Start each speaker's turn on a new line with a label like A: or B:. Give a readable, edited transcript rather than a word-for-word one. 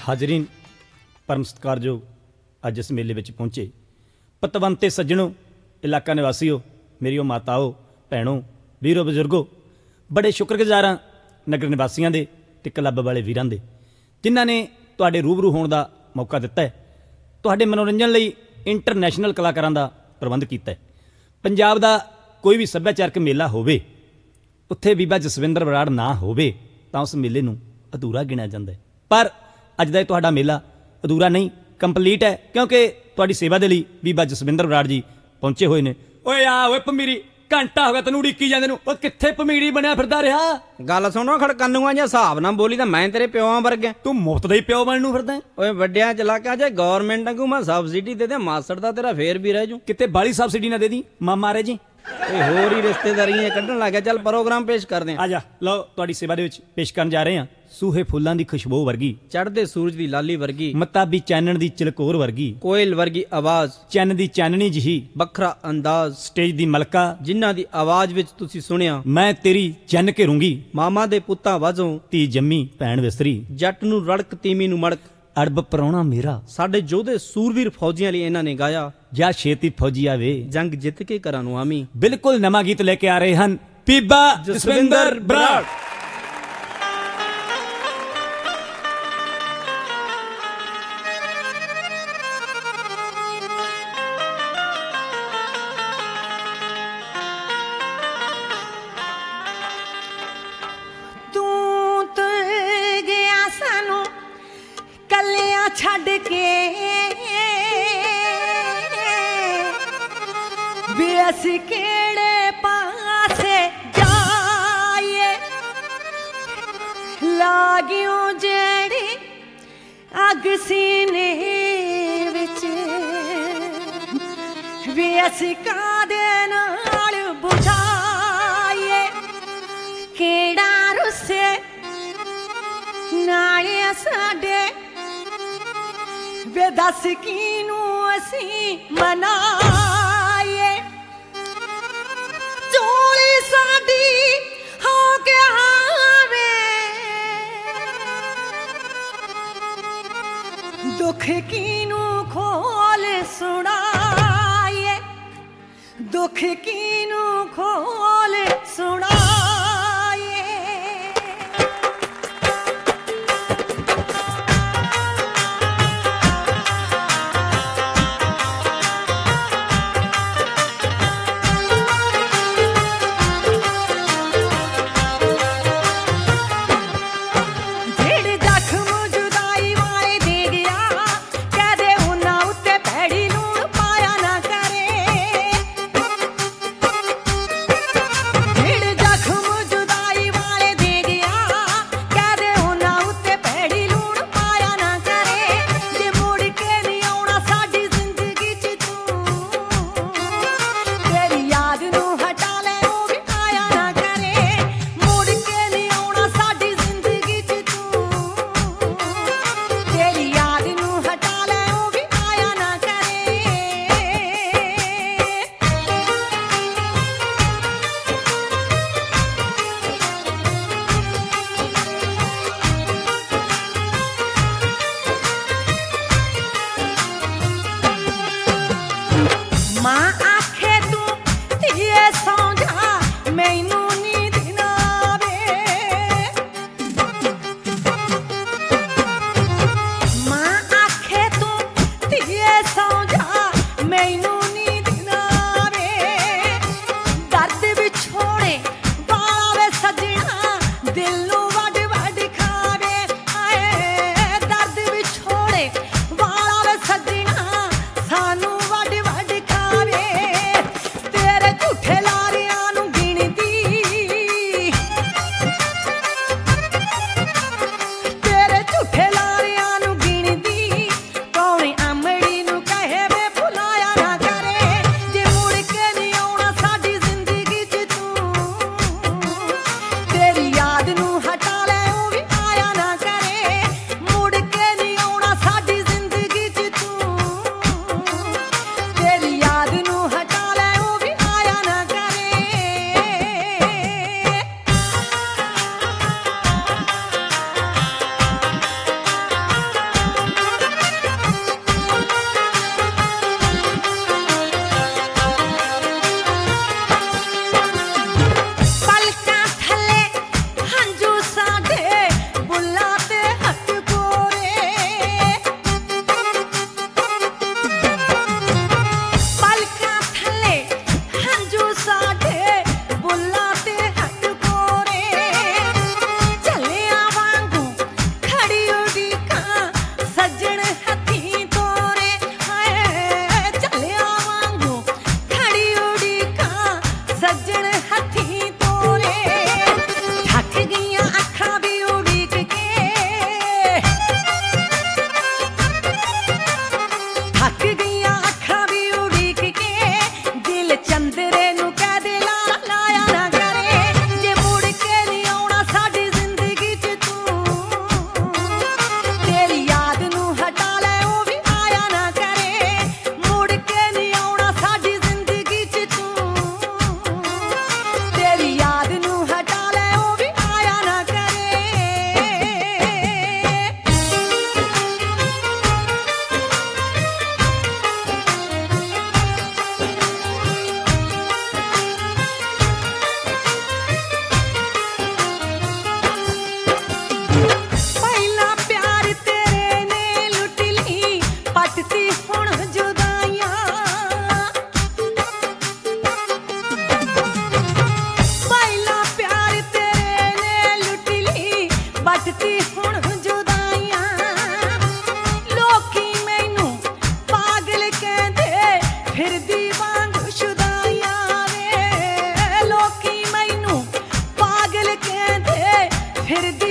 A: हाजरीन परम सत्कारयोग अज इस मेले में पहुँचे पतवंते सज्जनों इलाका निवासियों मेरियो माताओं भैनों वीरों बजुर्गों बड़े शुक्रगुजार हाँ नगर निवासियों के ते क्लब वाले वीरां दे जिन्हां ने तुहाडे रूबरू होने का मौका दिता है। तुहाडे मनोरंजन लई इंटरनैशनल कलाकारां दा प्रबंध किया है। पंजाब दा कोई भी सभ्याचारक मेला होवे उत्थे बीबा जसविंदर बराड़ ना होवे तां उस मेले नूं अधूरा गिणिया जांदा है। पर अज दा तुहाडा मेला अधूरा नहीं कंपलीट है क्योंकि तुहाडी सेवा दे लई बीबा जसविंदर बराड़ जी पहुंचे हुए ने। ओए आ ओए भमीरी घंटा हो गया तैनूं उड़ीकी जांदे नूं ओ कित्थे भमीरी बनया फिरदा रहा।
B: गल सुनो खड़कानूआ जे हिसाब नाल बोली तां मैं तेरे प्योआं वर्गा
A: तू मुफ्त दा ही प्यो बनन नूं फिरदा।
B: ओए वड्डियां चलाकां जे गवर्नमेंट वांगू मैं सबसिडी दे दे मासड़ दा तेरा फेर भी रह जूं
A: किते बाली सबसिडी ना दे दी मामा रह जी
B: होर ही रिश्तेदारियां कड्ढण लग गया। चल प्रोग्राम पेश कर दें।
A: आ जा लो तुहाडी सेवा दे विच पेश करन जा रहे हां सूहे फुल्लां दी खुशबू वर्गी
B: चढ़दे सूरज दी लाली वर्गी
A: मताबी चैनन दी चिलकोर वर्गी
B: कोयल वर्गी आवाज
A: चैन दी चाननी जही
B: बखरा अंदाज
A: स्टेज दी मलका
B: जिन्हां दी आवाज विच तुसी सुनिया
A: मैं तेरी चैन घेरूंगी
B: मामा दे पुत्तां वाजों
A: धी जम्मी भैन विसरी
B: जट नूं रड़क तीमी नूं मड़क
A: अड़ब पराउणा मेरा
B: साडे जोधे सूरवीर फौजियां लई इन्हां ने गाया
A: जा छेती फौजी आवे
B: जंग जित के घरां नूं आमी।
A: बिल्कुल नवां गीत लेके आ रहे हैं बीबा जसविंदर बराड़।
C: छड़ के भी असी केड़े पासे जाए लागियों जेड़ी अग सीने विच भी असी कादे नाल बुझाए केड़ा रुसे नाले साडे वे दस कीनू असी मनाए चोली साडी हो गया वे दुख कीनू खोल सुनाए दुख कीनू खोल सुनाए। याद नूं फिरदी